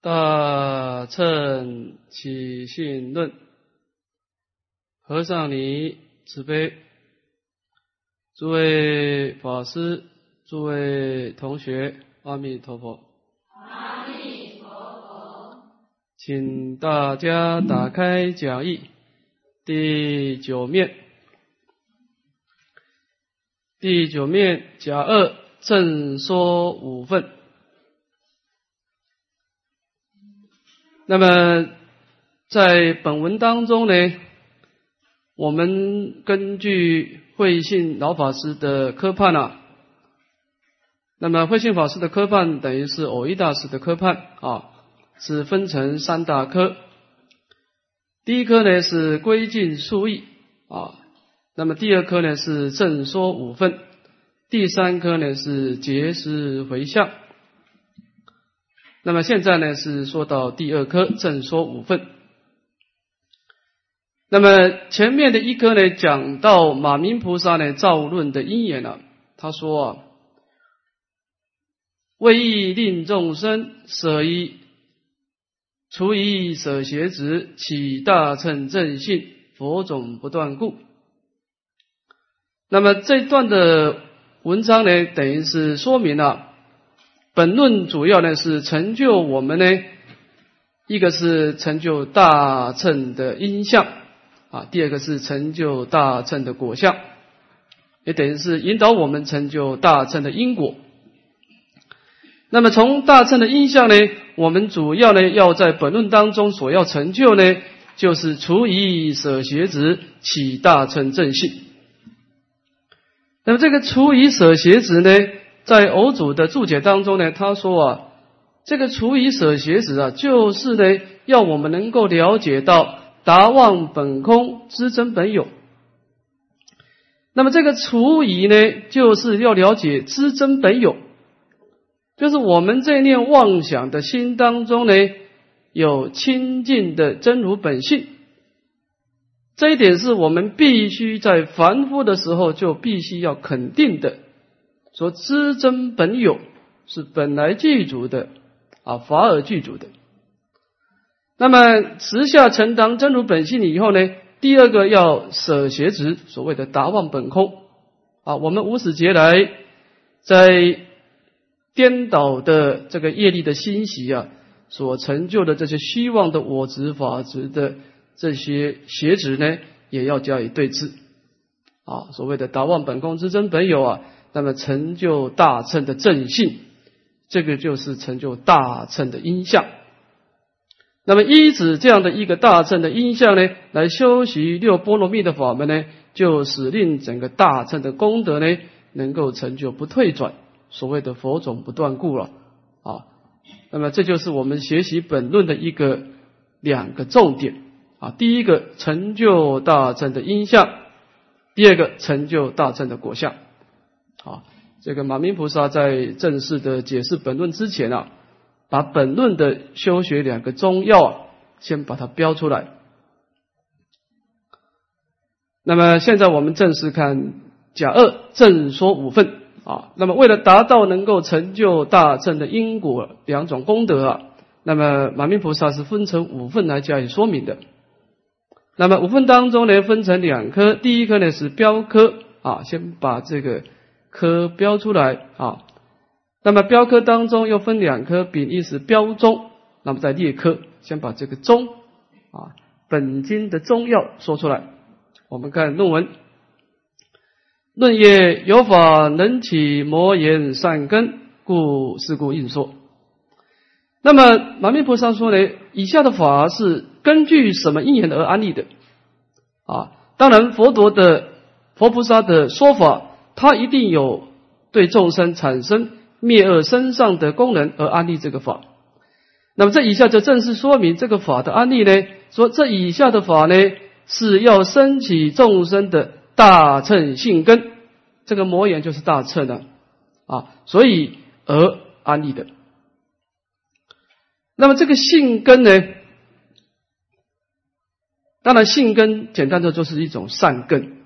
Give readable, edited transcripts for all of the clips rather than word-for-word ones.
大乘起信论，和尚你慈悲，诸位法师，诸位同学，阿弥陀佛。 阿弥陀佛。 请大家打开讲义第9面，第9面甲2正说5分。那么在本文当中呢，我们根据慧信老法师的科判那么慧信法师的科判等于是蕅益大师的科判是分成3大科。第一科呢是归尽数义那么第二科呢是正说5分，第3科呢是结识回向。那么现在呢是说到第2科正说5分。那么前面的1科呢讲到马明菩萨呢造论的因缘他说为意令众生舍一除一舍邪执，起大乘正信，佛种不断故。那么这段的文章呢等于是说明本论主要呢是成就我们呢，一个是成就大乘的因相第二个是成就大乘的果相，也等于是引导我们成就大乘的因果。那么从大乘的因相呢，我们主要呢要在本论当中所要成就呢，就是除一舍邪执，起大乘正信。那么这个除一舍邪执呢，在偶主的注解当中呢，他说这个除一舍邪执就是呢要我们能够了解到达望本空，知真本有。那么这个除疑呢，就是要了解知真本有，就是我们这念妄想的心当中呢，有清净的真如本性。这一点是我们必须在凡夫的时候就必须要肯定的，说知真本有是本来具足的法而具足的。那么持下成当真如本性以后呢，第二个要舍邪执，所谓的达望本空我们无始劫来在颠倒的这个业力的欣喜所成就的这些虚妄的我执法执的这些邪执呢，也要加以对治所谓的达望本空知真本有那么成就大乘的正信，这个就是成就大乘的因相。那么依止这样的一个大乘的因相呢，来修习6波罗蜜的法门呢，就使令整个大乘的功德呢能够成就不退转，所谓的佛种不断故了那么这就是我们学习本论的2个重点第一个成就大乘的因相，第二个成就大乘的果相这个马明菩萨在正式的解释本论之前把本论的修学2个宗要先把它标出来。那么现在我们正式看甲2正说5分那么为了达到能够成就大乘的因果2种功德那么马明菩萨是分成5分来加以说明的。那么5分当中呢分成2科，第一科呢是标科先把这个科标出来那么标科当中又分2科，丙一是标宗，那么在列科先把这个宗本经的宗要说出来。我们看论文，论曰有法能起魔言善根，是故应说。那么马明菩萨说呢，以下的法是根据什么因缘而安立的当然佛菩萨的说法，他一定有对众生产生灭恶生上的功能而安立这个法。那么这以下就正式说明这个法的安立呢，说这以下的法呢是要升起众生的大乘性根，这个魔言就是大乘所以而安立的。那么这个性根呢，当然性根简单的就是一种善根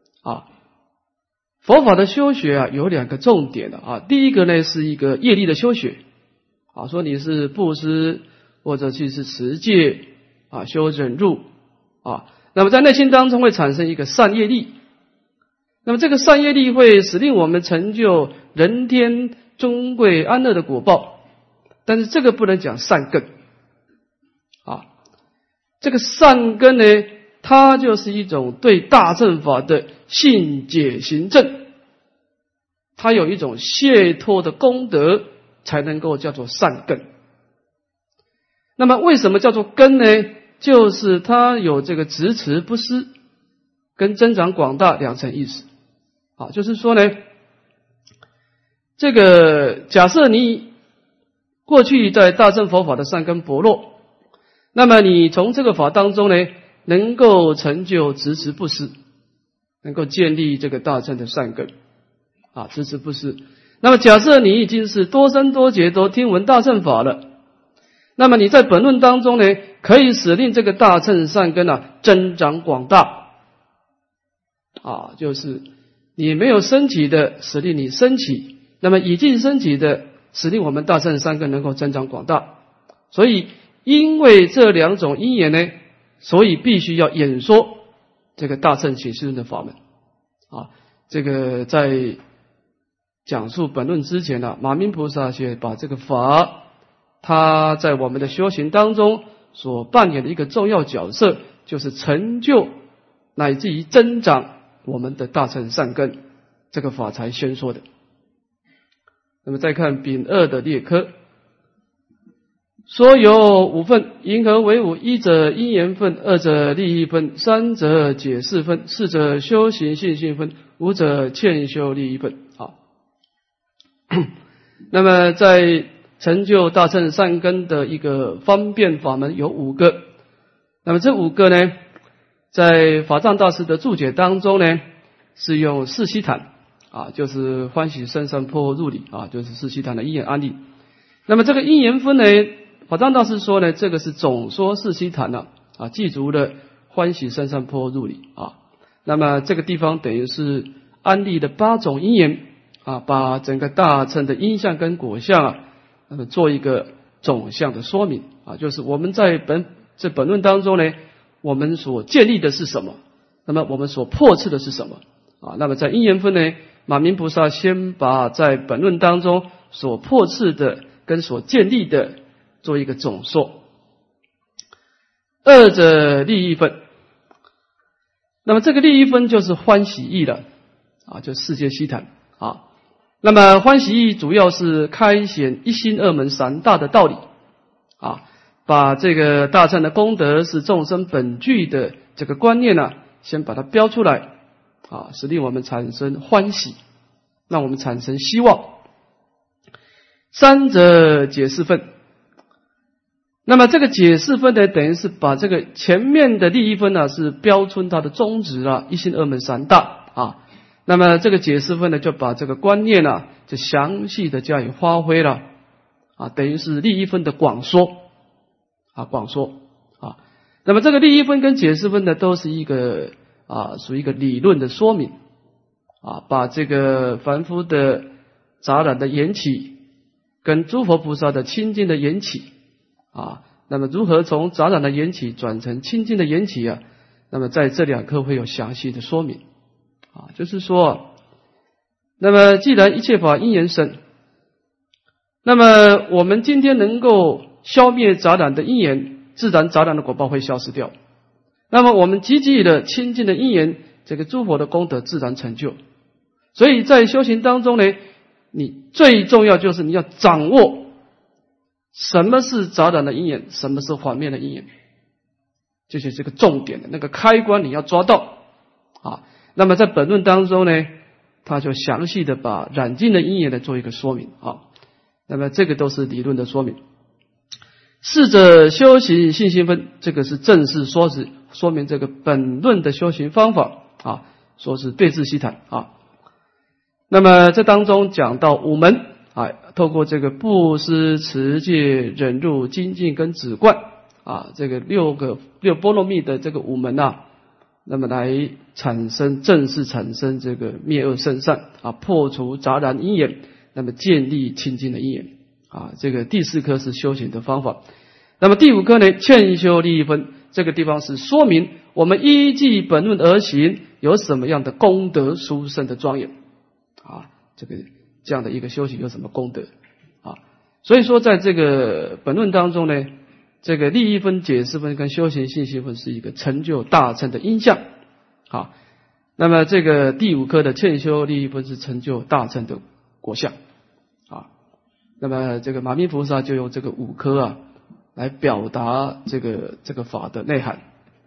佛法的修学有2个重点第一个呢是一个业力的修学说你是布施或者去是持戒啊，修忍辱啊，那么在内心当中会产生一个善业力，那么这个善业力会使令我们成就人天尊贵安乐的果报，但是这个不能讲善根啊，这个善根呢，它就是一种对大乘法的信解行证，它有一种解脱的功德，才能够叫做善根。那么为什么叫做根呢？就是它有这个执持不失跟增长广大两层意思啊，就是说呢，这个假设你过去在大乘佛法的善根薄弱，那么你从这个法当中呢，能够成就执持不失，能够建立这个大乘的善根啊，执持不失。那么假设你已经是多生多劫都听闻大乘法了，那么你在本论当中呢，可以使令这个大乘善根啊增长广大啊，就是你没有升起的，使令你升起；那么已经升起的，使令我们大乘善根能够增长广大。所以因为这两种因缘呢，所以必须要演说这个大乘起信论的法门啊。这个在讲述本论之前呢，马明菩萨先把这个法，他在我们的修行当中所扮演的一个重要角色，就是成就乃至于增长我们的大乘善根，这个法才宣说的。那么再看丙二的列科，说有五分，银河为五：一者因缘分，二者利益分，三者解释分，四者修行信心分，五者欠修利益分。好，那么在成就大乘善根的一个方便法门有5个，那么这5个呢，在法藏大师的注解当中呢，是用四悉檀啊，就是欢喜深山破入理啊，就是四悉檀的因缘案例。那么这个因缘分呢，法藏大师说呢，这个是总说四悉檀啊，记足了欢喜深山破入理啊。那么这个地方等于是安立的8种因缘啊，把整个大乘的因相跟果相啊，那么做一个总相的说明啊，就是我们在本论当中呢，我们所建立的是什么，那么我们所破斥的是什么啊？那么在因缘分呢，马明菩萨先把在本论当中所破斥的跟所建立的做一个总说。二者利益分，那么这个利益分就是欢喜意了啊，就世界悉檀啊。那么欢喜意主要是开显一心二门三大的道理啊，把这个大乘的功德是众生本具的这个观念呢，先把它标出来啊，使令我们产生欢喜，让我们产生希望。三者解释分，那么这个解释分呢，等于是把这个前面的利益分呢，是标出它的宗旨啊，一心二门三大啊。那么这个解释分呢，就把这个观念啊，就详细的加以发挥了啊，等于是利益分的广说啊，广说啊。那么这个利益分跟解释分呢，都是一个啊，属于一个理论的说明啊，把这个凡夫的杂染的缘起跟诸佛菩萨的清净的缘起啊，那么如何从杂染的缘起转成清净的缘起啊，那么在这2课会有详细的说明啊，就是说，那么既然一切法因缘生，那么我们今天能够消灭杂染的因缘，自然杂染的果报会消失掉。那么我们积极的清净的因缘，这个诸佛的功德自然成就。所以在修行当中呢，你最重要就是你要掌握什么是杂染的因缘，什么是缓灭的因缘，就是这个重点的那个开关你要抓到啊。那么在本论当中呢，他就详细的把染净的因缘来做一个说明啊。那么这个都是理论的说明。四者修行信心分，这个是正式说明这个本论的修行方法啊，说是对治悉檀啊。那么这当中讲到5门啊，透过这个布施、持戒、忍辱、精进跟止观啊，这个六波罗蜜的这个5门啊，那么来正式产生这个灭恶生善啊，破除杂染因缘，那么建立清净的因缘啊。这个第4课是修行的方法。 那么第五颗呢，劝修利益分，这个地方是说明我们依据本论而行有什么样的功德殊胜的庄严啊，这样的一个修行有什么功德啊？所以说在这个本论当中呢，这个利益分、解释分跟修行信息分是一个成就大乘的因相啊。那么这个第五颗的劝修利益分是成就大乘的果相啊。那么这个马弥菩萨就用这个五颗啊来表达这个法的内涵。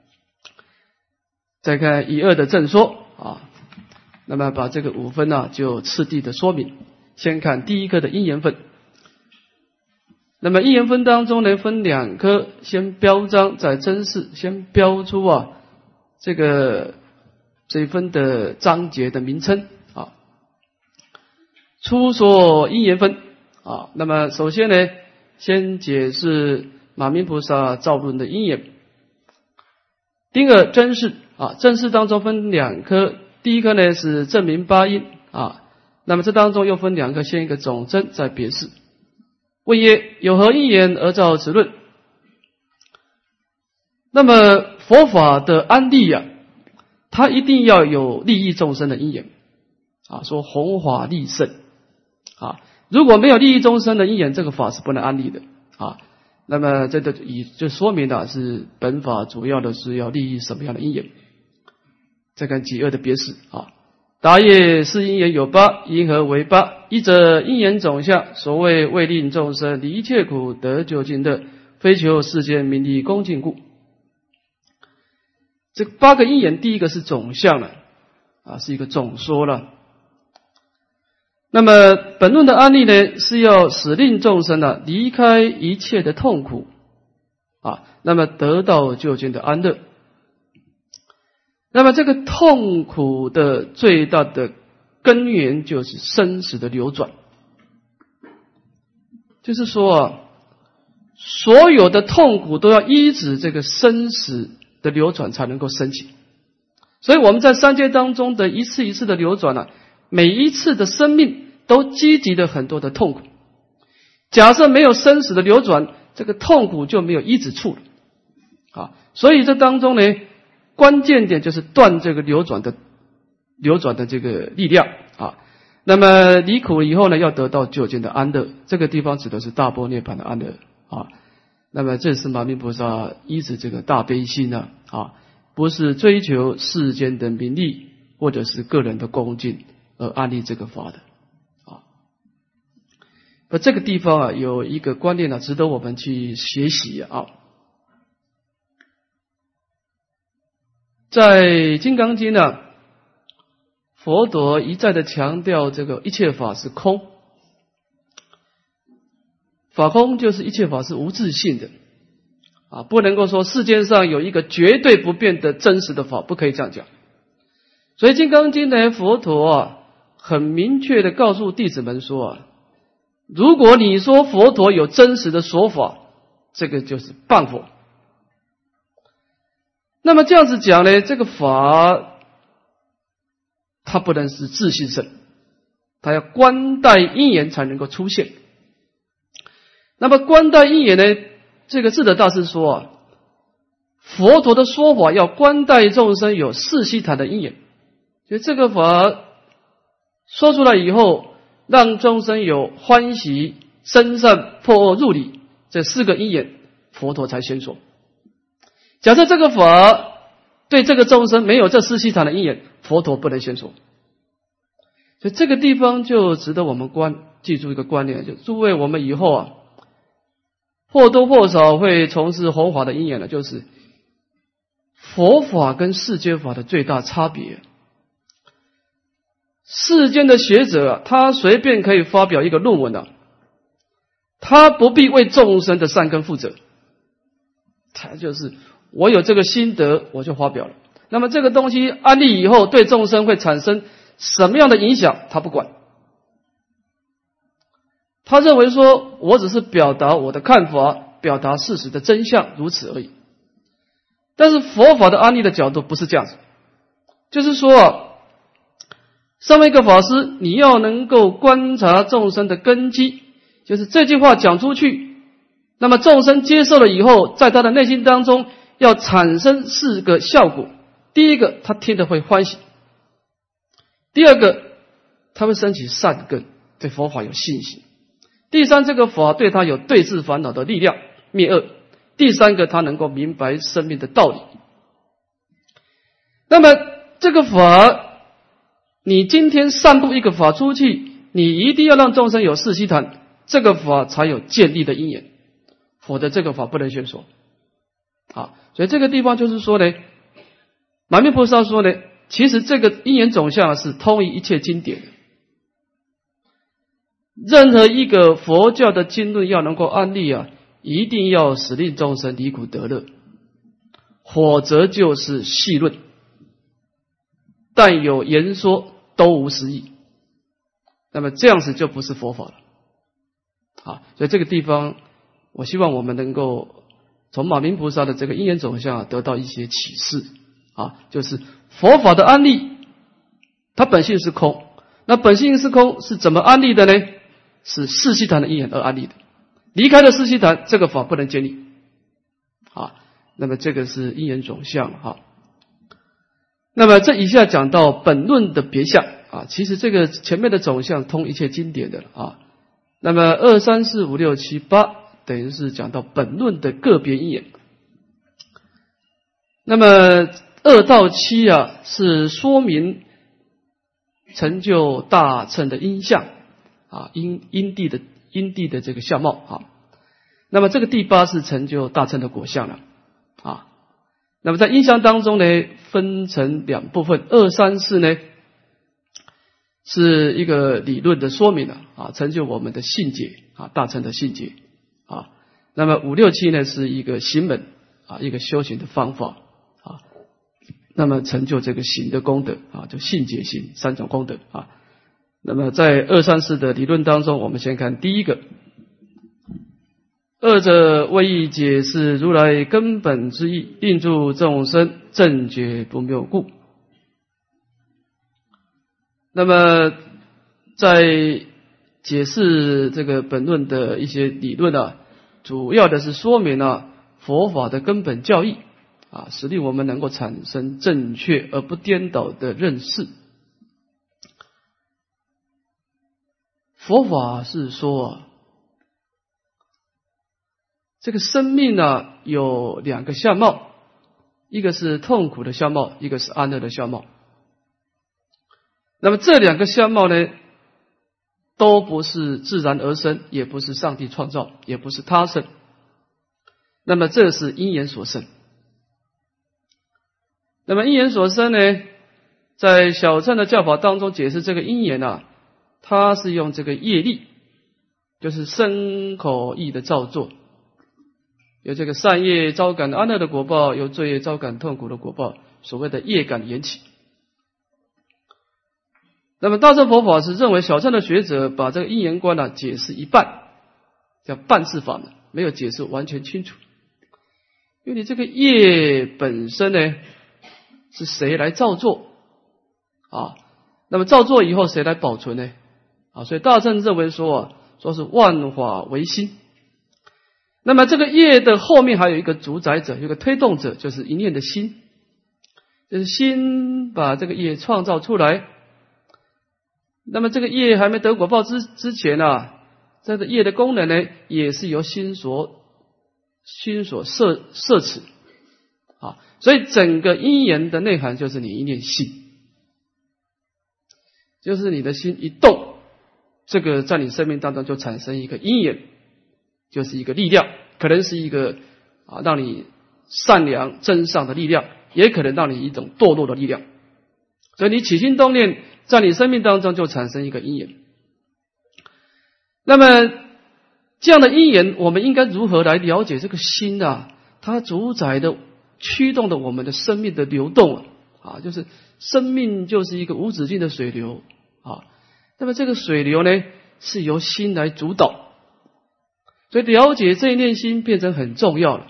再看一二的正说啊，那么把这个五分呢就次第的说明。先看第一颗的因缘分。那么因缘分当中呢，分两颗，先标章再真释，先标出啊这一分的章节的名称啊。初说因缘分啊，那么首先呢，先解释马弥菩萨造论的因缘。第二真释啊，真释当中分两颗，第一颗呢是证明八因啊，那么这当中又分两颗，先一个总真，再别释。问曰：有何因缘而造此论？那么佛法的安立啊，它一定要有利益众生的因缘啊，说弘法利胜啊，如果没有利益众生的因缘，这个法是不能安立的啊。那么这就说明了是本法主要的是要利益什么样的因缘。再看己二的别释啊，答业是因缘有八，因何为八？一者因缘总相，所谓为令众生离一切苦，得究竟乐，非求世间名利恭敬故。这八个因缘，第一个是总相了啊，是一个总说了。那么本论的安立呢，是要使令众生呢离开一切的痛苦啊，那么得到究竟的安乐。那么这个痛苦的最大的根源就是生死的流转，就是说啊，所有的痛苦都要依止这个生死的流转才能够升起。所以我们在三界当中的一次一次的流转啊，每一次的生命都积集了很多的痛苦。假设没有生死的流转，这个痛苦就没有依止处了啊。所以这当中呢，关键点就是断这个流转的这个力量啊。那么离苦以后呢，要得到究竟的安乐，这个地方指的是大般涅槃的安乐啊。那么这是马弥菩萨依止这个大悲心呢啊，不是追求世间的名利或者是个人的恭敬而安立这个法的啊。这个地方啊有一个观念呢，值得我们去学习啊。在《金刚经》呢，佛陀一再的强调这个一切法是空，法空就是一切法是无自性的啊，不能够说世间上有一个绝对不变的真实的法，不可以这样讲。所以《金刚经》呢，佛陀啊很明确的告诉弟子们说啊，如果你说佛陀有真实的说法，这个就是谤佛。那么这样子讲呢，这个法它不能是自性圣，它要观待因缘才能够出现。那么观待因缘呢，这个智德大师说啊，佛陀的说法要观待众生有四悉檀的因缘，所以这个法说出来以后，让众生有欢喜、生善、破恶、入理这四个因缘，佛陀才先说。假设这个法对这个众生没有这四悉檀的因缘，佛陀不能先说。所以这个地方就值得我们记住一个观念，就诸位我们以后啊，或多或少会从事弘法的因缘了，就是佛法跟世间法的最大差别。世间的学者啊，他随便可以发表一个论文啊，他不必为众生的善根负责，他就是我有这个心得，我就发表了。那么这个东西安立以后，对众生会产生什么样的影响，他不管。他认为说，我只是表达我的看法，表达事实的真相，如此而已。但是佛法的安立的角度不是这样子，就是说，身为一个法师，你要能够观察众生的根基，就是这句话讲出去， 那么众生接受了以后，在他的内心当中要产生4个效果。第一个，他听得会欢喜；第二个，他会升起善根，对佛法有信心；第三，这个法对他有对治烦恼的力量，灭恶；第三个，他能够明白生命的道理。那么这个法，你今天散布一个法出去，你一定要让众生有四悉檀，这个法才有建立的因缘，否则这个法不能宣说。所以这个地方就是说呢，马面菩萨说呢，其实这个因缘总相是通于一切经典的。任何一个佛教的经论要能够安立一定要使令众生离苦得乐，否则就是戏论，但有言说都无实义，那么这样子就不是佛法了。所以这个地方我希望我们能够从马明菩萨的这个因缘总相得到一些启示就是佛法的安立，它本性是空，那本性是空是怎么安立的呢？是四悉檀的因缘而安立的，离开了四悉檀，这个法不能建立。那么这个是因缘总相。那么这以下讲到本论的别相其实这个前面的总相通一切经典的那么2、3、4、5、6、7、8等于是讲到本论的个别因缘。那么2到7是说明成就大乘的因相因地的这个相貌那么这个第8是成就大乘的果相了那么在因相当中呢，分成2部分，2、3、4呢是一个理论的说明成就我们的信解大乘的信解那么5、6、7呢是一个行门一个修行的方法那么成就这个行的功德就信解行3种功德那么在2、3、4的理论当中，我们先看第一个。二者为意解释如来根本之意，令诸众生正觉不谬故。那么在解释这个本论的一些理论主要的是说明佛法的根本教义使令我们能够产生正确而不颠倒的认识。佛法是说这个生命有2个相貌，一个是痛苦的相貌，一个是安乐的相貌。那么这2个相貌呢，都不是自然而生，也不是上帝创造，也不是他生。那么这是因缘所生。那么因缘所生呢，在小乘的教法当中解释这个因缘它是用这个业力，就是身口意的造作，有这个善业招感安乐的果报，有罪业招感痛苦的果报，所谓的业感缘起。那么大乘佛法是认为小乘的学者把这个因缘观解释一半，叫半字法门，没有解释完全清楚。因为你这个业本身呢，是谁来造作那么造作以后谁来保存呢？所以大乘认为说是万法唯心。那么这个业的后面还有一个主宰者，有一个推动者，就是一念的心，就是心把这个业创造出来。那么这个业还没得果报之前这个业的功能呢，也是由心所摄持所以整个因缘的内涵就是你一念心，就是你的心一动，这个在你生命当中就产生一个因缘，就是一个力量，可能是一个让你善良真上的力量，也可能让你一种堕落的力量。所以你起心动念，在你生命当中就产生一个因缘。那么这样的因缘，我们应该如何来了解这个心它主宰的驱动的我们的生命的流动就是生命就是一个无止境的水流那么这个水流呢，是由心来主导，所以了解这一念心变成很重要了。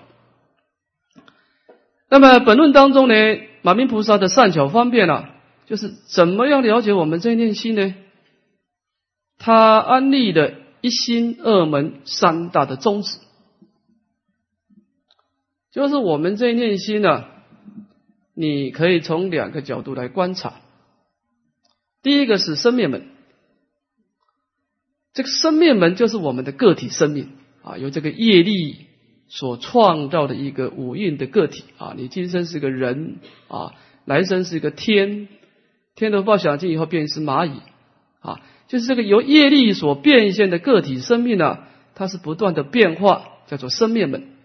那么本论当中呢，马明菩萨的善巧方便就是怎么样了解我们这一念心呢？他安立了一心二门3大的宗旨就是我们这一念心呢，你可以从2个角度来观察。第一个是生灭门，这个生灭门就是我们的个体生命啊，由这个业力所创造的一个五蕴的个体啊，你今生是个人啊，来生是一个天人报想尽以后变成是蚂蚁啊，就是这个由业力所变现的个体生命呢，它是不断的变化，叫做生灭门。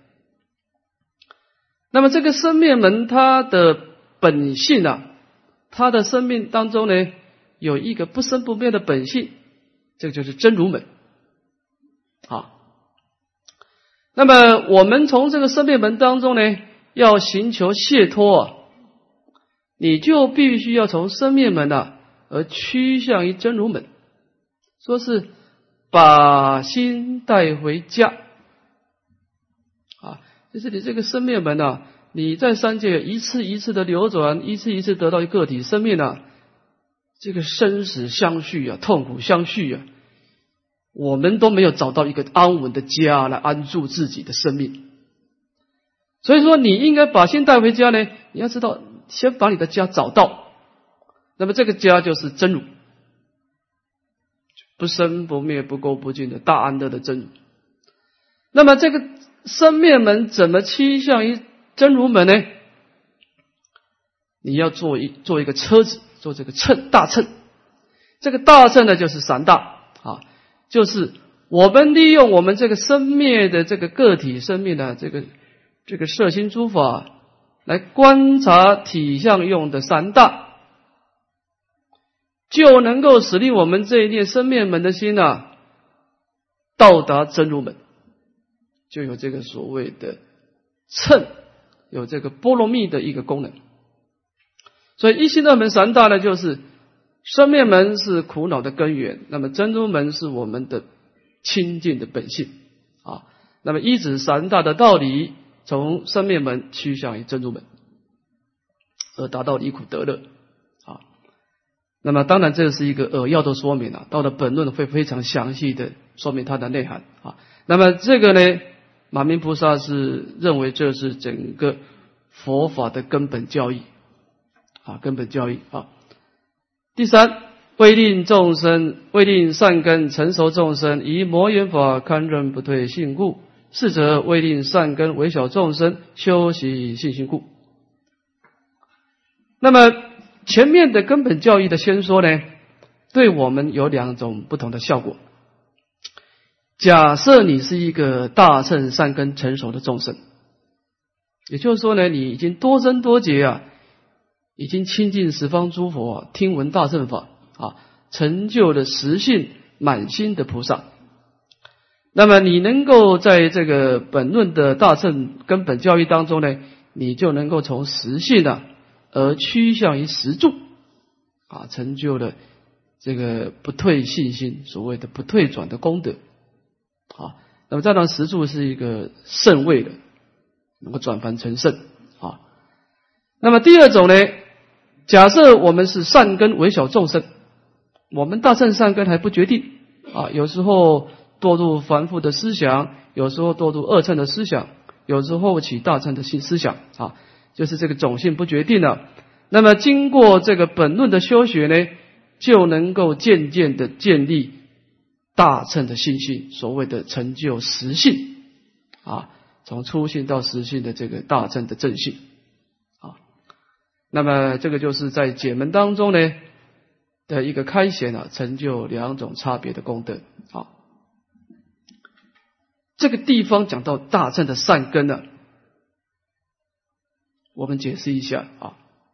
那么这个生灭门它的本性啊，它的生命当中呢，有一个不生不灭的本性，这个就是真如门啊。那么我们从这个生灭门当中呢，要寻求解脱啊，你就必须要从生灭门啊而趋向于真如门，说是把心带回家啊，就是你这个生灭门啊，你在三界一次一次的流转，一次一次得到一个体生命啊，这个生死相续啊，痛苦相续啊，我们都没有找到一个安稳的家来安住自己的生命。所以说你应该把心带回家呢，你要知道先把你的家找到，那么这个家就是真如，不生不灭不垢不净的大安乐的真如。那么这个生灭门怎么趋向于真如门呢？你要做一个车子，做这个秤，大秤。这个大秤呢就是三大啊，就是我们利用我们这个生灭的这个个体生命的这个摄心诸法来观察体相用的三大，就能够使令我们这一念生灭门的心啊到达真如门，就有这个所谓的称，有这个波罗蜜的一个功能。所以一心二门三大呢，就是生灭门是苦恼的根源，那么真如门是我们的清净的本性啊。那么依止三大的道理，从生灭门趋向于真如门，而达到离苦得乐啊。那么当然这是一个扼要的说明啊，到了本论会非常详细的说明它的内涵啊。那么这个呢，马明菩萨是认为这是整个佛法的根本教义啊，根本教义啊。第三，为令善根成熟众生，以摩言法堪任不退信故，是则为令善根微小众生修习信心故。那么前面的根本教义的先说呢，对我们有2种不同的效果。假设你是一个大乘善根成熟的众生，也就是说呢，你已经多生多劫啊，已经亲近十方诸佛啊，听闻大乘法啊，成就了实性满心的菩萨。那么你能够在这个本论的大乘根本教义当中呢，你就能够从实性啊而趋向于实住啊，成就了这个不退信心，所谓的不退转的功德啊。那么这样实住是一个圣位的，能够转凡成圣啊。那么第2种呢，假设我们是善根微小众生，我们大乘善根还不决定啊，有时候堕入凡夫的思想，有时候堕入二乘的思想，有时候起大乘的思想啊，就是这个种性不决定了。那么经过这个本论的修学呢，就能够渐渐的建立大乘的信心，所谓的成就实性啊，从初性到实性的这个大乘的正性啊。那么这个就是在解门当中呢的一个开显啊，成就2种差别的功德啊。这个地方讲到大乘的善根呢，我们解释一下啊。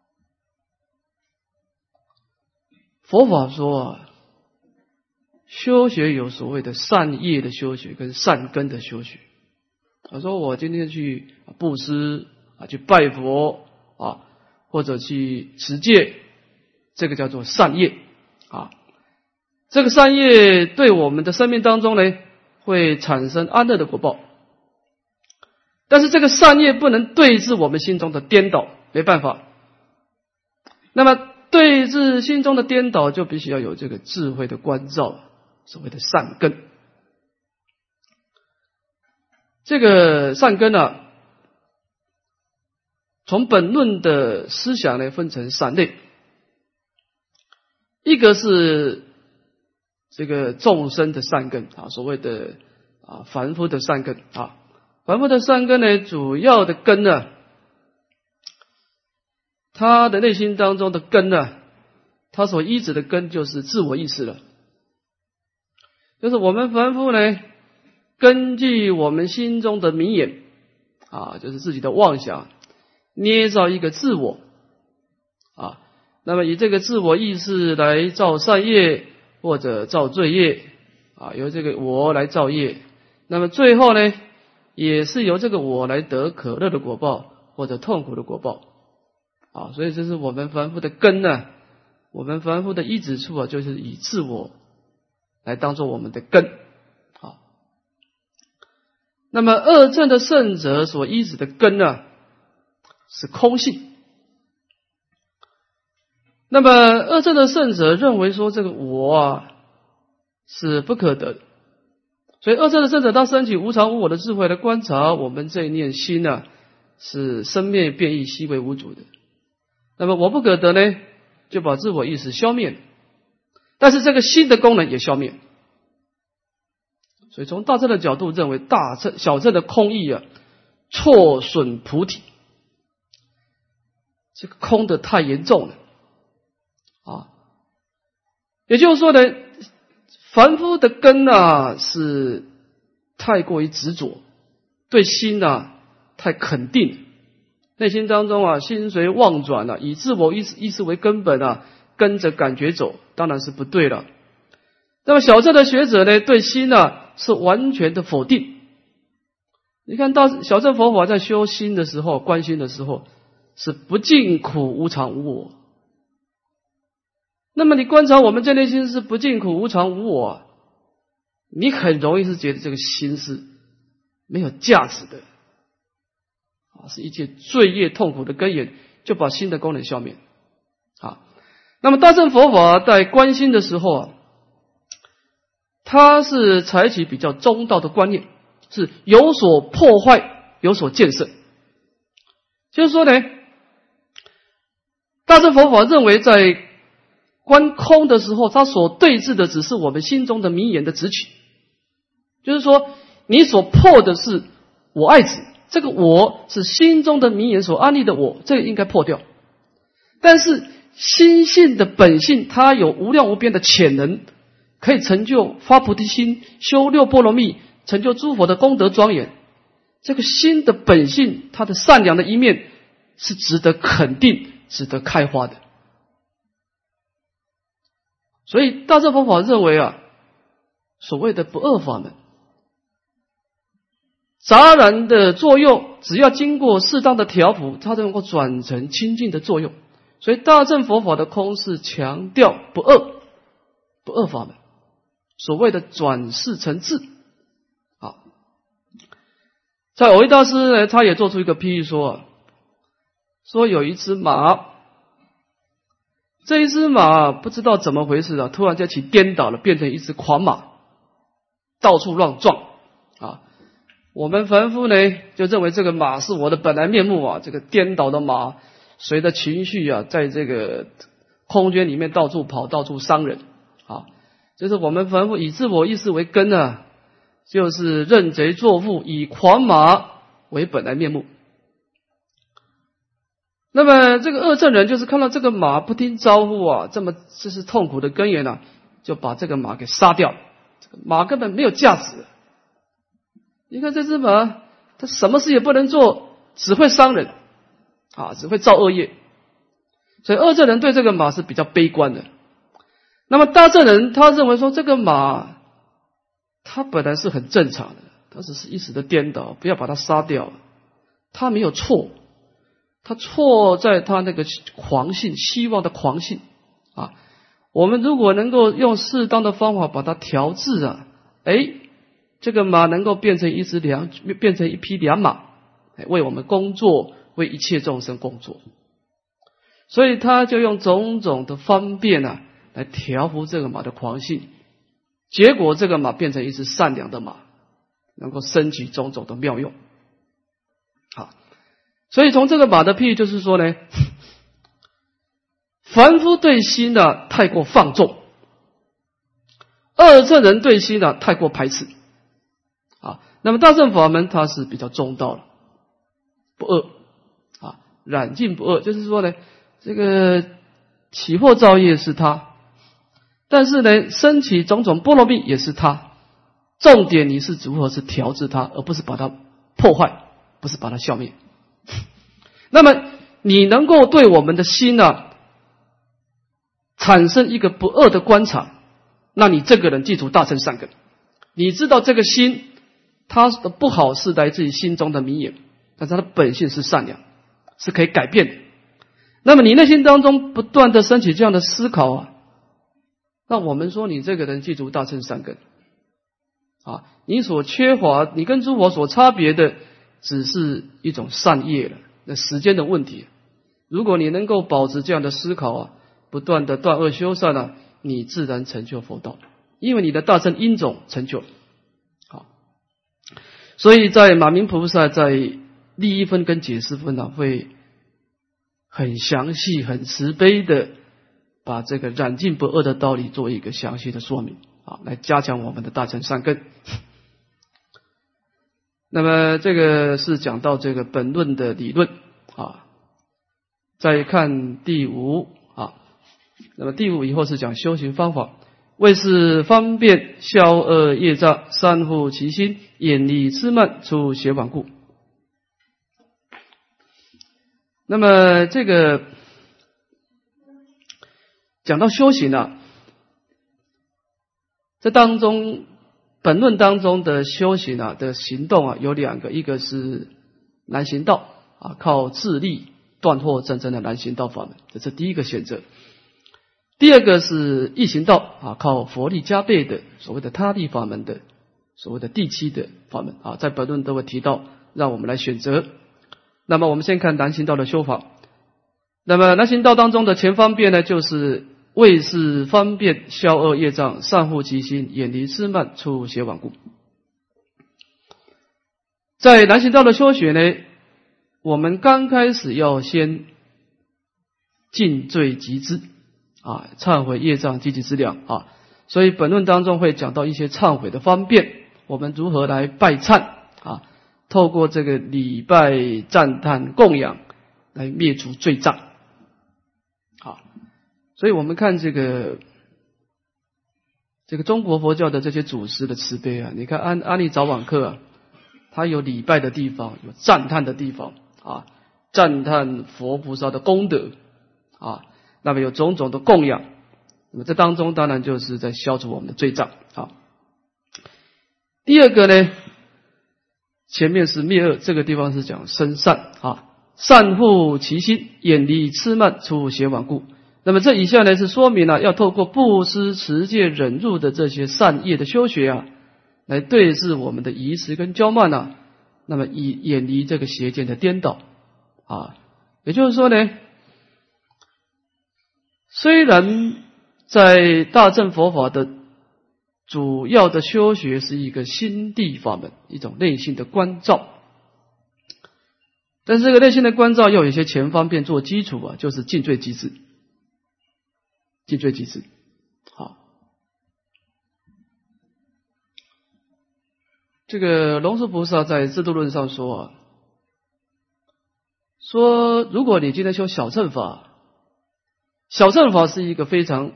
佛法说啊，修学有所谓的善业的修学跟善根的修学。他说我今天去布施啊，去拜佛啊，或者去持戒，这个叫做善业啊。这个善业对我们的生命当中呢，会产生安乐的果报。但是这个善业不能对治我们心中的颠倒，没办法。那么对治心中的颠倒，就必须要有这个智慧的关照，所谓的善根。这个善根啊， 从本论的思想呢，分成3类，一个是这个众生的善根啊，所谓的凡夫的善根啊，凡夫的善根呢，主要的根呢，他的内心当中的根呢，他所依止的根就是自我意识了，就是我们凡夫呢，根据我们心中的迷眼啊，就是自己的妄想，捏造一个自我啊，那么以这个自我意识来造善业或者造罪业啊，由这个我来造业，那么最后呢，也是由这个我来得可乐的果报或者痛苦的果报啊，所以这是我们凡夫的根呢，我们凡夫的依止处啊，就是以自我来当做我们的根啊。那么二乘的圣者所依止的根呢，是空性。那么二乘的圣者认为说这个我啊是不可得的，所以二乘的圣者他升起无常无我的智慧来观察我们这一念心呢，是生灭变异悉为无主的。那么我不可得呢，就把自我意识消灭了，但是这个心的功能也消灭。所以从大乘的角度认为，大乘小乘的空义啊，错损菩提，这个空的太严重了啊。也就是说呢，凡夫的根啊是太过于执着，对心啊太肯定，内心当中啊心随妄转啊，以自我意识为根本啊，跟着感觉走，当然是不对了。那么小乘的学者呢，对心啊是完全的否定。你看到小乘佛法在修心的时候，观心的时候，是不净苦无常无我。那么你观察我们这内心是不净苦无常无我，你很容易是觉得这个心是没有价值的啊，是一切罪业痛苦的根源，就把心的功能消灭啊。那么大乘佛法在观心的时候啊，它是采取比较中道的观念，是有所破坏有所建设。就是说呢，大乘佛法认为在观空的时候，它所对峙的只是我们心中的迷眼的执取，就是说你所破的是我爱子，这个我是心中的迷眼所安立的我，这个应该破掉。但是心性的本性，它有无量无边的潜能，可以成就发菩提心，修六波罗蜜，成就诸佛的功德庄严。这个心的本性，它的善良的一面是值得肯定值得开花的。所以大乘佛法认为啊，所谓的不二法门，杂染的作用只要经过适当的调伏，它都能够转成清净的作用。所以大乘佛法的空是强调不二法门，所谓的转世成智啊。在藕益大师呢，他也做出一个譬喻说啊，说有一只马，这一只马不知道怎么回事啊，突然间起颠倒了，变成一只狂马，到处乱撞啊。我们凡夫呢，就认为这个马是我的本来面目啊，这个颠倒的马随着情绪啊，在这个空间里面到处跑，到处伤人啊。就是我们凡夫以自我意识为根啊，就是认贼作父，以狂马为本来面目。那么这个二乘人就是看到这个马不听招呼啊，这是痛苦的根源啊，就把这个马给杀掉了。这个马根本没有价值。你看这只马，它什么事也不能做，只会伤人啊，只会造恶业。所以二乘人对这个马是比较悲观的。那么大乘人他认为说，这个马它本来是很正常的，它只是一时的颠倒，不要把它杀掉。它没有错，它错在它那个狂性，希望的狂性啊。我们如果能够用适当的方法把它调制啊，这个马能够变成变成一匹良马，为我们工作，为一切众生工作。所以他就用种种的方便啊，来调伏这个马的狂性，结果这个马变成一只善良的马，能够升起种种的妙用。好， 所以从这个马的譬喻就是说呢，凡夫对心呢太过放纵，二乘人对心呢太过排斥啊。那么大乘法门它是比较中道了，不恶啊，染净不恶，就是说呢，这个起惑造业是他，但是呢，升起种种波罗蜜也是他。重点你是如何是调制它，而不是把它破坏，不是把它消灭。那么你能够对我们的心呢产生一个不恶的观察，那你这个人记住大乘善根，你知道这个心它的不好是来自于心中的迷眼，但是它的本性是善良，是可以改变的。那么你内心当中不断的升起这样的思考啊，那我们说你这个人记住大乘善根啊，你所缺乏，你跟诸佛所差别的只是一种善业了，那时间的问题。如果你能够保持这样的思考啊，不断的断恶修善啊，你自然成就佛道，因为你的大乘因种成就。好，所以在马明菩萨在利益分跟解释分啊，会很详细、很慈悲的把这个染净不恶的道理做一个详细的说明啊，来加强我们的大乘善根。那么这个是讲到这个本论的理论啊，再看第5啊，那么第5以后是讲修行方法，为是方便消恶业障，善护其心，远离痴慢，除邪顽固。那么这个讲到修行啊，这当中本论当中的修行啊的行动啊有2个，一个是难行道啊，靠自力断惑真正的难行道法门，这是第一个选择。第2个是易行道啊，靠佛力加倍的所谓的他力法门的所谓的第7的法门啊，在本论都会提到，让我们来选择。那么我们先看难行道的修法。那么难行道当中的前方便呢，就是为是方便消恶业障，善护其心，远离痴慢，除邪顽固。在难行道的修学呢，我们刚开始要先尽罪集资啊，忏悔业障，积极资粮啊。所以本论当中会讲到一些忏悔的方便，我们如何来拜忏啊，透过这个礼拜、赞叹、供养来灭除罪障。好，所以我们看这个中国佛教的这些祖师的慈悲啊，你看阿里早晚课啊，它有礼拜的地方，有赞叹的地方啊，赞叹佛菩萨的功德啊，那么有种种的供养，那么这当中当然就是在消除我们的罪障啊。第2个呢，前面是灭恶，这个地方是讲生善啊，善护其心，远离痴慢，除邪顽固。那么这以下呢是说明了要透过布施、持戒、忍辱的这些善业的修学啊，来对治我们的疑识跟骄慢啊，那么以远离这个邪见的颠倒啊。也就是说呢，虽然在大乘佛法的主要的修学是一个心地法门，一种内心的关照，但是这个内心的关照要有一些前方便做基础啊，就是尽罪集资。尽罪集资。好，这个龙树菩萨在制度论上说啊，说如果你今天修小乘法，小乘法是一个非常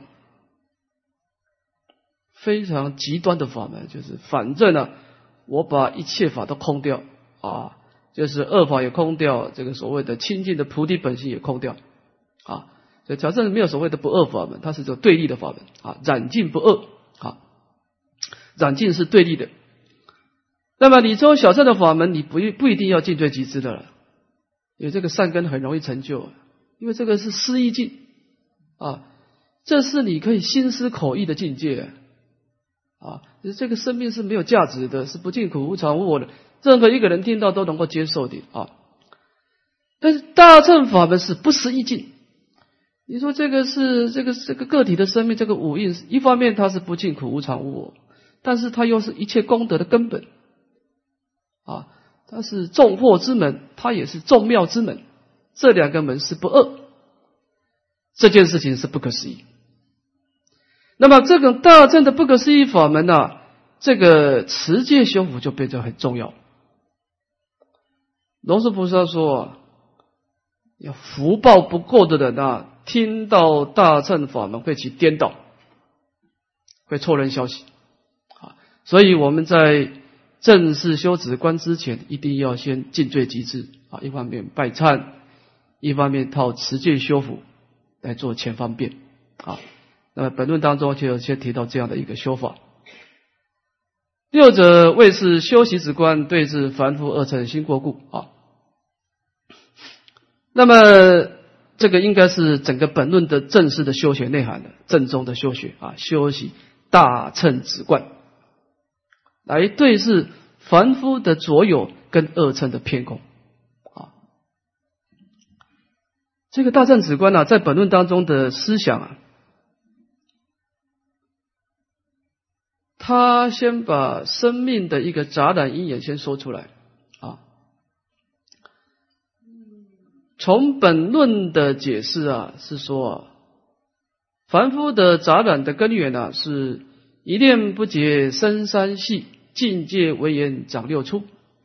极端的法门，就是反正呢，我把一切法都空掉啊，就是恶法也空掉，这个所谓的清净的菩提本性也空掉啊。所以小乘没有所谓的不恶法门，它是这种对立的法门啊，染净不恶啊，染净是对立的。那么你修小乘的法门，你不一定要尽罪集资的了，因为这个善根很容易成就，因为这个是思意境啊，这是你可以心思口意的境界啊，这个生命是没有价值的，是不净苦无常无我的，任何一个人听到都能够接受的啊。但是大乘法门是不思意境。你说这个是这个个体的生命，这个五蕴，一方面它是不净苦无常无我，但是它又是一切功德的根本啊。 它是众惑之门，它也是众妙之门，这两个门是不二，这件事情是不可思议。那么这个大乘的不可思议法门啊，这个持戒修福就变得很重要。龙树菩萨说，要福报不够的人啊，听到大乘法门会起颠倒，会错人消息啊。所以我们在正式修止观之前，一定要先尽罪集资啊，一方面拜忏，一方面靠持戒修福来做前方便啊。那么本论当中就有先提到这样的一个修法。六者谓是修习止观，对治凡夫二乘心过故啊。那么这个应该是整个本论的正式的修学内涵的，正宗的修学啊，修习大乘止观，来对治凡夫的左有跟二乘的偏空啊。这个大乘止观啊，在本论当中的思想啊，他先把生命的一个杂染因缘先说出来啊。从本论的解释啊，是说啊，凡夫的杂染的根源啊，是一念不觉生三系，境界为言长六出。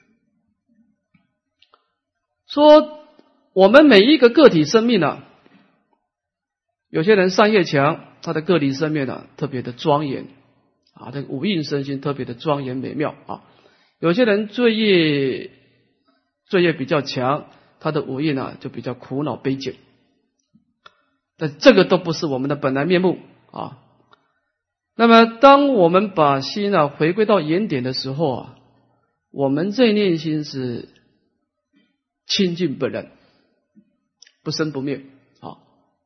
说我们每一个个体生命啊，有些人善业强，他的个体生命啊特别的庄严啊，这个五蕴身心特别的庄严美妙啊。有些人罪业比较强，他的五蕴啊就比较苦恼悲减。但这个都不是我们的本来面目啊。那么当我们把心啊回归到原点的时候啊，我们这念心是清净本然，不生不灭啊。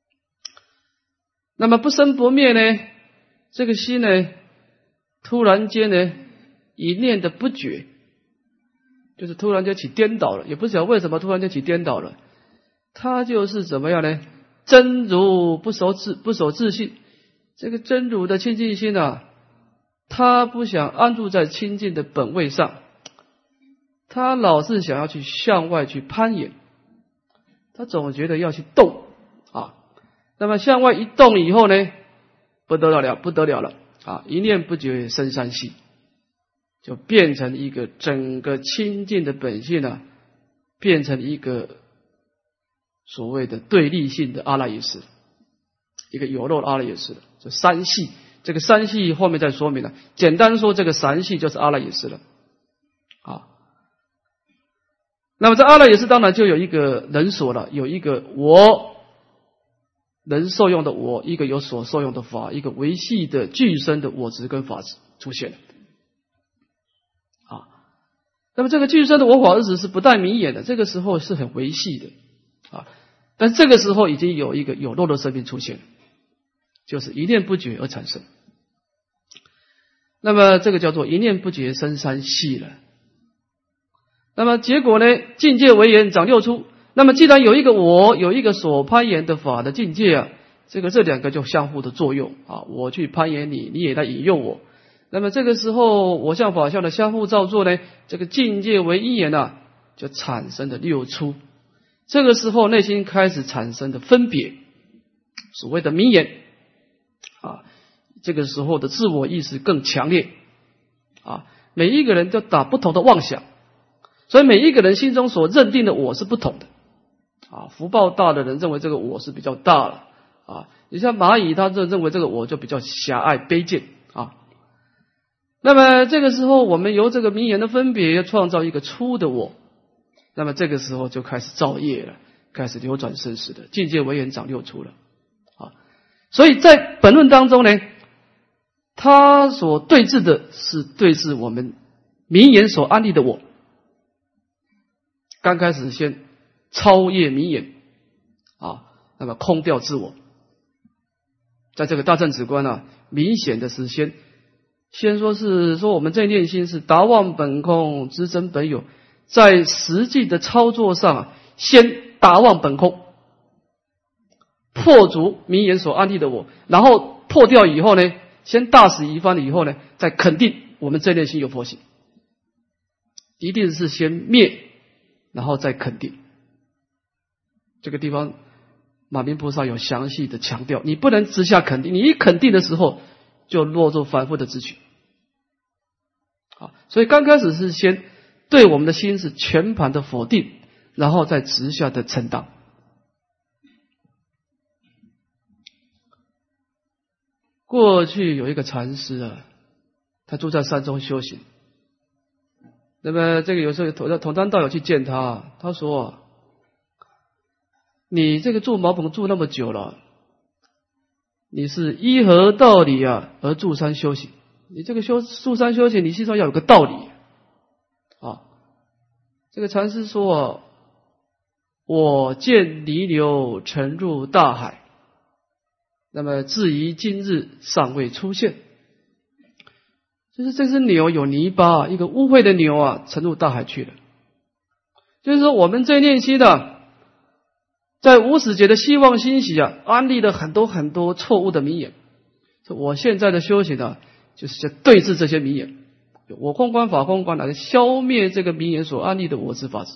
那么不生不灭呢，这个心呢突然间呢一念的不觉，就是突然间起颠倒了，也不晓得为什么突然间起颠倒了。它就是怎么样呢？真如不守自性，这个真如的清净心啊，他不想安住在清净的本位上，他老是想要去向外去攀岩，他总觉得要去动啊。那么向外一动以后呢，不得了了啊！一念不觉生三系，就变成一个整个清净的本性啊，变成一个所谓的对立性的阿赖耶识，一个有漏的阿赖耶识，这三系，这个三系后面再说明了。简单说，这个三系就是阿赖耶识了啊。那么在阿赖耶识当然就有一个人所了，有一个我人受用的我，一个有所受用的法，一个维系的具身的我执跟法执出现了啊。那么这个具身的我法执是不带明眼的，这个时候是很维系的啊。但这个时候已经有一个有漏的生命出现了，就是一念不觉而产生。那么这个叫做一念不觉生三系了。那么结果呢，境界为言长六出。那么既然有一个我，有一个所攀岩的法的境界啊，这两个就相互的作用啊，我去攀岩你，你也来引诱我。那么这个时候我相法相的相互造作呢，这个境界为因缘啊，就产生的六出。这个时候内心开始产生的分别，所谓的明眼啊，这个时候的自我意识更强烈啊，每一个人都打不同的妄想，所以每一个人心中所认定的我是不同的啊。福报大的人认为这个我是比较大了啊，你像蚂蚁，他就认为这个我就比较狭隘卑贱啊。那么这个时候我们由这个明眼的分别创造一个粗的我，那么这个时候就开始造业了，开始流转生死的，境界为言长六出了啊。所以在本论当中呢，他所对治的是对治我们明眼所安立的我。刚开始先超越明眼啊，那么空掉自我。在这个大乘止观啊，明显的是先说是说我们这念心是达妄本空，知真本有。在实际的操作上啊，先达妄本空，破除明眼所安立的我，然后破掉以后呢，先大使一番以后呢，再肯定我们这念心有佛性一定是先灭，然后再肯定。这个地方马明菩萨有详细的强调，你不能直下肯定，你一肯定的时候就落入凡夫的执取。所以刚开始是先对我们的心是全盘的否定，然后再直下的承当。过去有一个禅师啊，他住在山中修行。那么这个有时候同参道友去见他，他说：“你这个住茅棚住那么久了，你是依何道理啊而住山修行？你这个住山修行，你心上要有个道理啊。”这个禅师说啊：“我见泥流沉入大海，那么至于今日尚未出现。”就是这只牛有泥巴，一个污秽的牛啊，沉入大海去了。就是说，我们这念心的，在无始劫的希望欣喜啊，安立了很多很多错误的名言。我现在的修行呢，就是在对治这些名言，我空观法空观来消灭这个名言所安立的我执法执。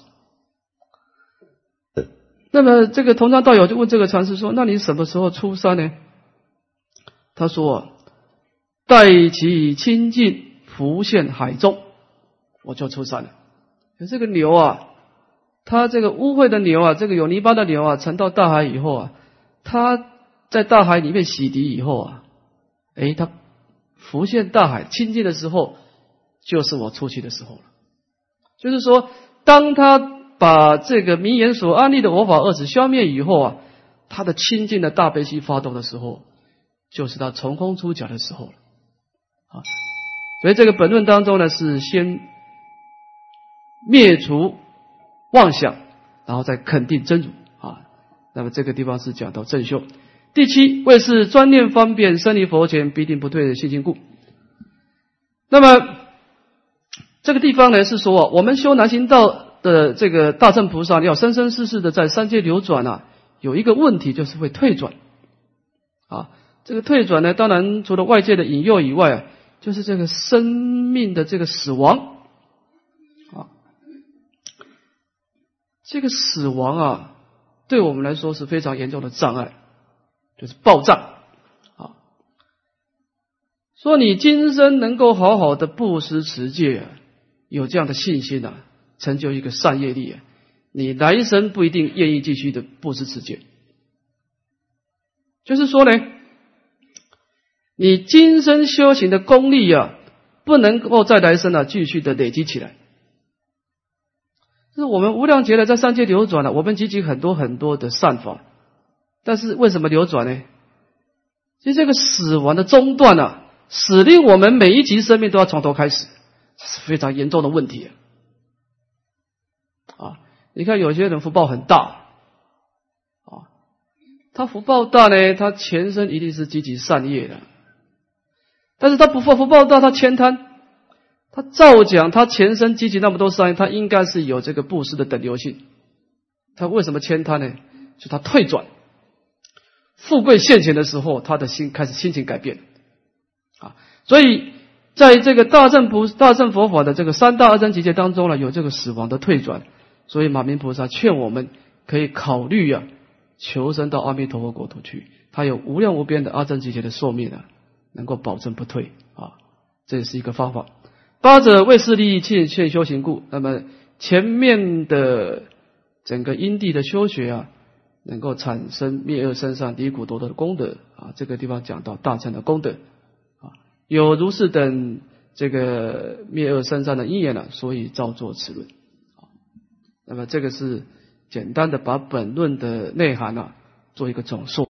那么这个同参道友就问这个禅师说：“那你什么时候出山呢？”他说：“待其清净浮现海中，我就出山了。”这个牛啊，它这个污秽的牛啊，这个有泥巴的牛啊，沉到大海以后啊，它在大海里面洗涤以后啊，它浮现大海清净的时候，就是我出去的时候了。就是说，当他把这个名言所安立的我法二执消灭以后啊，他的清净的大悲心发动的时候，就是他从空出假的时候了。所以这个本论当中呢，是先灭除妄想，然后再肯定真如啊。那么这个地方是讲到正修。第七，为是专念方便，生离佛前必定不退的信心故。那么这个地方呢，是说我们修南行道的这个大乘菩萨要生生世世的在三界流转啊，有一个问题就是会退转啊。这个退转呢，当然除了外界的引诱以外啊，就是这个生命的这个死亡啊。这个死亡啊，对我们来说是非常严重的障碍，就是报障啊。说你今生能够好好的布施持戒啊，有这样的信心啊，成就一个善业力啊，你来生不一定愿意继续的布施持戒。就是说呢，你今生修行的功力啊，不能够在来生啊继续的累积起来。就是我们无量劫来在三界流转了，我们积极很多很多的善法，但是为什么流转呢？其实这个死亡的中断啊，使令我们每一级生命都要从头开始，这是非常严重的问题啊！你看有些人福报很大啊，他福报大呢，他前生一定是积极善业的。但是他福报大，他悭贪，他照讲他前生积极那么多善业，他应该是有这个布施的等流性。他为什么悭贪呢？就他退转，富贵现前的时候，他的开始心情改变啊。所以在这个大乘佛法的这个三大阿僧祇劫当中呢，有这个死亡的退转。所以马明菩萨劝我们可以考虑啊，求生到阿弥陀佛国土去，他有无量无边的阿僧祇劫的寿命啊，能够保证不退啊，这也是一个方法。八者为是利益欠修行故。那么前面的整个因地的修学啊，能够产生灭恶生善离苦得乐的功德啊。这个地方讲到大乘的功德啊，有如是等这个灭恶生善的因缘了，所以造作此论啊。那么这个是简单的把本论的内涵啊做一个总述。